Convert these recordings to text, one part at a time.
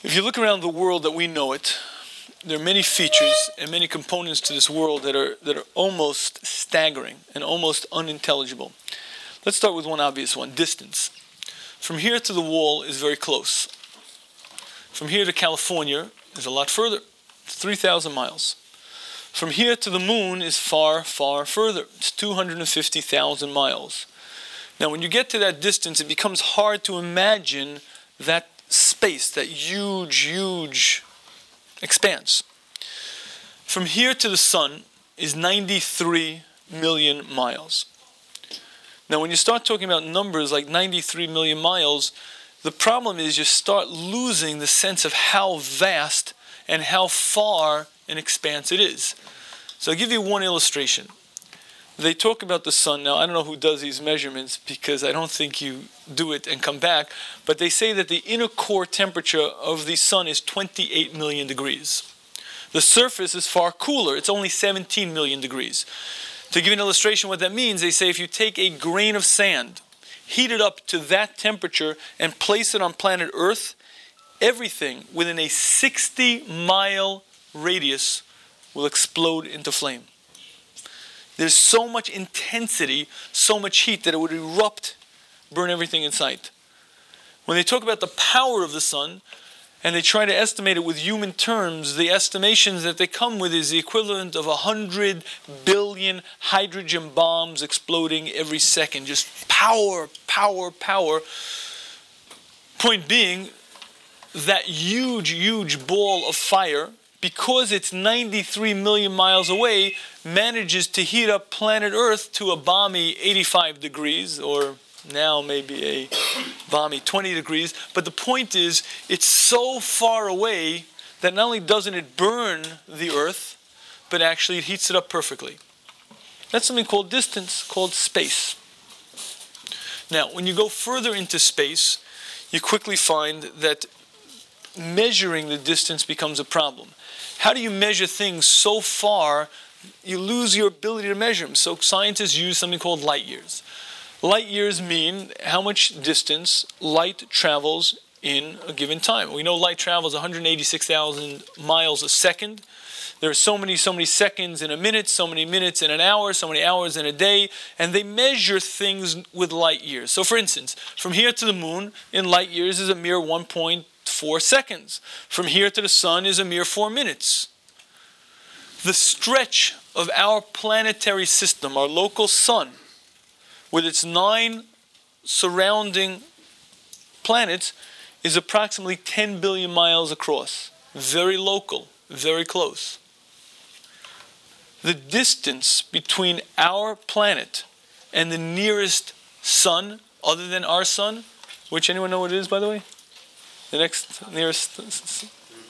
If you look around the world that we know it, there are many features and many components to this world that are almost staggering and almost unintelligible. Let's start with one obvious one, distance. From here to the wall is very close. From here to California is a lot further. It's 3,000 miles. From here to the moon is far, far further. It's 250,000 miles. Now, when you get to that distance, it becomes hard to imagine that space, that huge, huge expanse. From here to the sun is 93 million miles. Now, when you start talking about numbers like 93 million miles, the problem is you start losing the sense of how vast and how far an expanse it is. So I'll give you one illustration. They talk about the sun. Now, I don't know who does these measurements because I don't think you do it and come back, but they say that the inner core temperature of the sun is 28 million degrees. The surface is far cooler. It's only 17 million degrees. To give you an illustration what that means, they say if you take a grain of sand, heat it up to that temperature, and place it on planet Earth, everything within a 60-mile radius will explode into flame. There's so much intensity, so much heat that it would erupt, burn everything in sight. When they talk about the power of the sun, and they try to estimate it with human terms, the estimations that they come with is the equivalent of 100 billion hydrogen bombs exploding every second. Just power, power, power. Point being, that huge, huge ball of fire, because it's 93 million miles away, manages to heat up planet Earth to a balmy 85 degrees, or now maybe a balmy 20 degrees. But the point is, it's so far away that not only doesn't it burn the Earth, but actually it heats it up perfectly. That's something called distance, called space. Now, when you go further into space, you quickly find that measuring the distance becomes a problem. How do you measure things so far, you lose your ability to measure them? So scientists use something called light years. Light years mean how much distance light travels in a given time. We know light travels 186,000 miles a second. There are so many seconds in a minute, so many minutes in an hour, so many hours in a day, and they measure things with light years. So for instance, from here to the moon in light years is a mere 1.4 seconds. From here to the sun is a mere 4 minutes. The stretch of our planetary system, our local sun, with its 9 surrounding planets, is approximately 10 billion miles across. Very local, very close. The distance between our planet and the nearest sun, other than our sun, which anyone know what it is, by the way? The next nearest,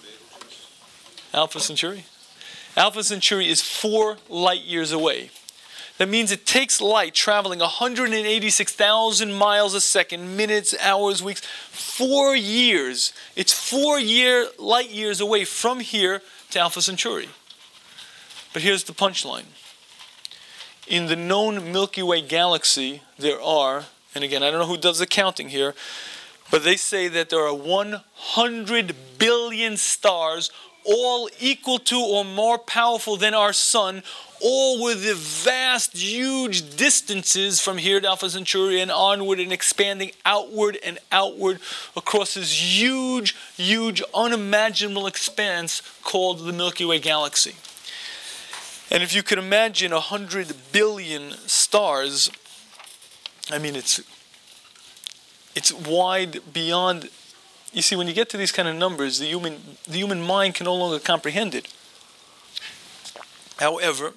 Alpha Centauri. Alpha Centauri is 4 light years away. That means it takes light traveling 186,000 miles a second, minutes, hours, weeks, 4 years. It's 4 light years away from here to Alpha Centauri. But here's the punchline. In the known Milky Way galaxy, there are, and again, I don't know who does the counting here, but they say that there are 100 billion stars, all equal to or more powerful than our sun, all with the vast, huge distances from here to Alpha Centauri and onward and expanding outward and outward across this huge, huge, unimaginable expanse called the Milky Way galaxy. And if you could imagine 100 billion stars, I mean, it's wide beyond. You see, when you get to these kind of numbers, the human mind can no longer comprehend it. However,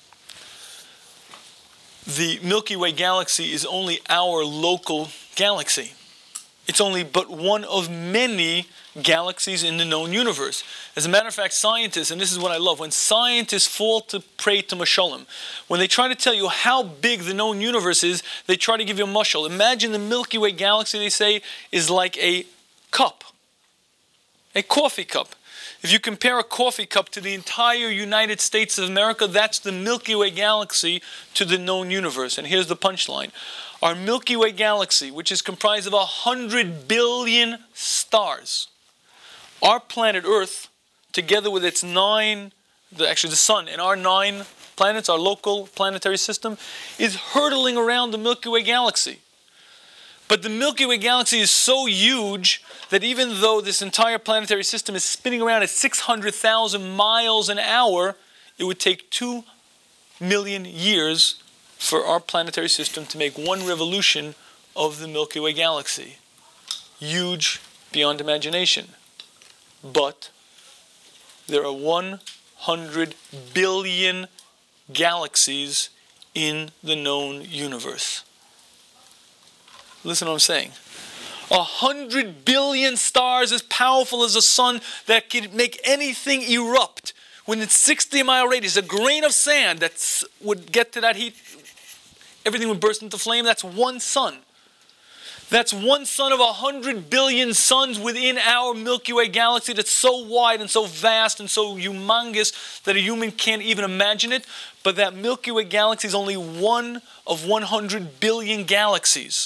the Milky Way galaxy is only our local galaxy. It's only but one of many galaxies in the known universe. As a matter of fact, scientists, and this is what I love, when scientists fall to prey to mashalim, when they try to tell you how big the known universe is, they try to give you a mashal. Imagine the Milky Way galaxy, they say, is like a cup, a coffee cup. If you compare a coffee cup to the entire United States of America, that's the Milky Way galaxy to the known universe. And here's the punchline. Our Milky Way galaxy, which is comprised of 100 billion stars, Our planet Earth, together with its the sun and our 9 planets, our local planetary system, is hurtling around the Milky Way galaxy. But the Milky Way galaxy is so huge that even though this entire planetary system is spinning around at 600,000 miles an hour, it would take 2 million years for our planetary system to make one revolution of the Milky Way galaxy. Huge beyond imagination. But there are 100 billion galaxies in the known universe. Listen to what I'm saying. 100 billion stars as powerful as the sun that can make anything erupt within 60-mile radius. A grain of sand that would get to that heat, everything would burst into flame. That's one sun. That's one sun of 100 billion suns within our Milky Way galaxy that's so wide and so vast and so humongous that a human can't even imagine it. But that Milky Way galaxy is only one of 100 billion galaxies.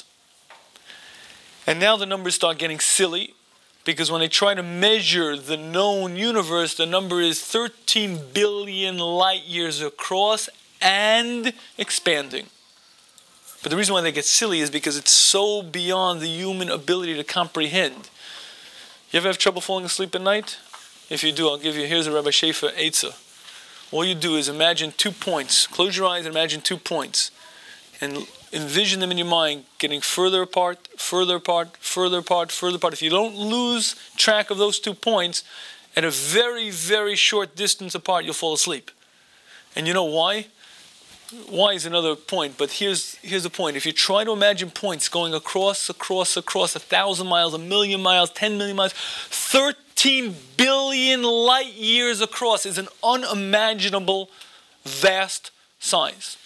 And now the numbers start getting silly, because when they try to measure the known universe, the number is 13 billion light years across and expanding. But the reason why they get silly is because it's so beyond the human ability to comprehend. You ever have trouble falling asleep at night? If you do, here's a Rabbi Schaefer Eitzah. All you do is imagine 2 points. Close your eyes and imagine 2 points. And envision them in your mind getting further apart, further apart, further apart, further apart. If you don't lose track of those 2 points, at a very, very short distance apart, you'll fall asleep. And you know why? Why is another point, but here's the point. If you try to imagine points going across 1,000 miles, 1,000,000 miles, 10 million miles, 13 billion light years across is an unimaginable, vast size.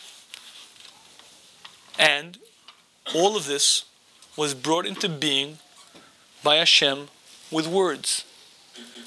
And all of this was brought into being by Hashem with words.